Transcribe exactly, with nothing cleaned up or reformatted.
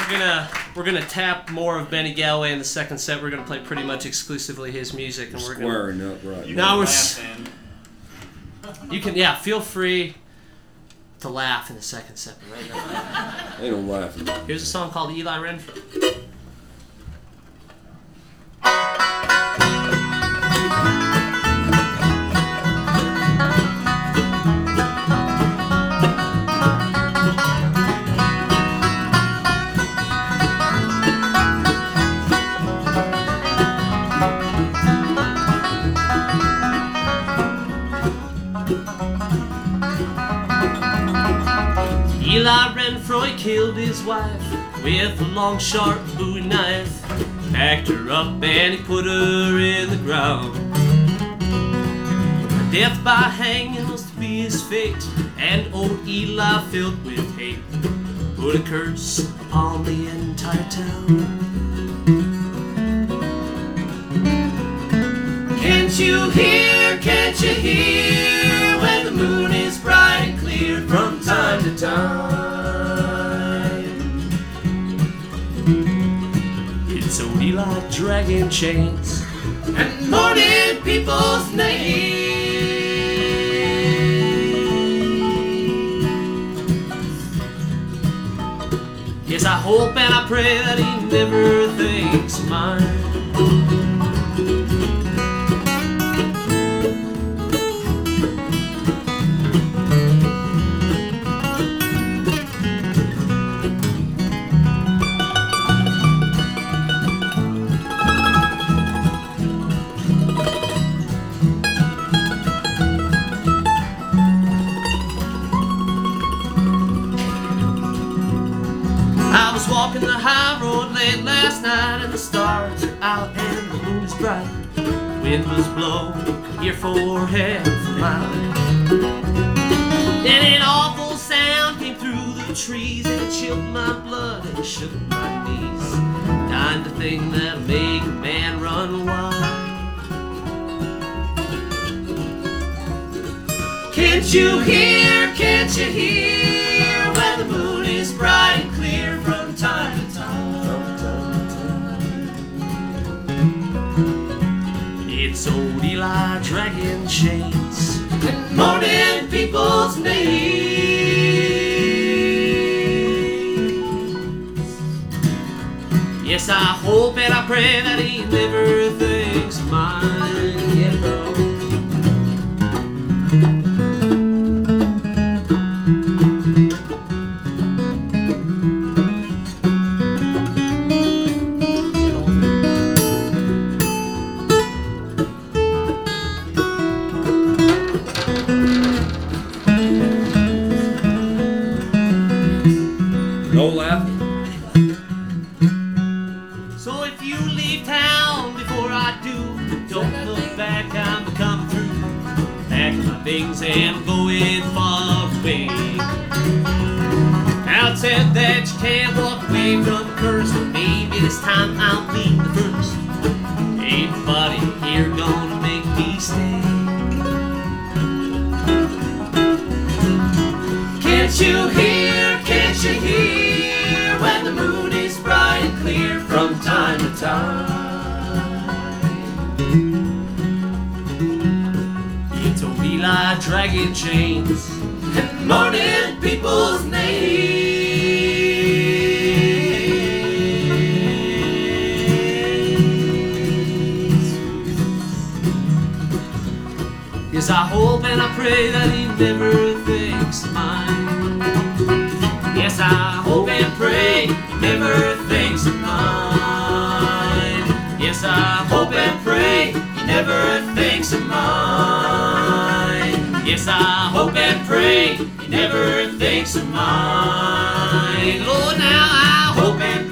we're gonna we're gonna tap more of Benny Galloway in the second set. We're gonna play pretty much exclusively his music, and we're gonna squaring up right. Now we're s- you can yeah feel free to laugh in the second set, but right now Ain't no laughing. here's a song called Eli Renfro. Eli Renfro, he killed his wife with a long, sharp Bowie knife. Packed her up and he put her in the ground. Death by hanging was to be his fate, and old Eli, filled with hate, put a curse upon the entire town. Can't you hear, can't you hear, when the moon is bright and clear from time to time? It's old Eli dragging chains and mourning people's names. Yes, I hope and I pray that he never thinks of mine. I was walking the high road late last night, and the stars are out and the moon is bright. The wind was blowing here for half a mile. Then an awful sound came through the trees, and it chilled my blood and shook my knees. Kind of thing that'll make a man run wild. Can't you hear, can't you hear, when the moon is bright and clear from time to time? It's old Eli dragging chains and mourning people's names. Yes, I hope and I pray that he never thinks of mine. Yeah, bro. No laughing. So if you leave town before I do, don't look back, I'm coming through. Packing my things and I'm going far away. Now it said that you can't walk away from a curse, but maybe this time I'll be the first. Ain't nobody here gonna make me stay. Can't you hear, can't you hear, when the moon is bright and clear from time to time? It's old Eli dragging chains and mourning people's names. Yes, I hope and I pray that he never thinks of mine. Yes, I hope and pray he never thinks of mine. Yes, I hope and pray he never thinks of mine. Yes, I hope and pray he never thinks of mine. Lord, now I hope and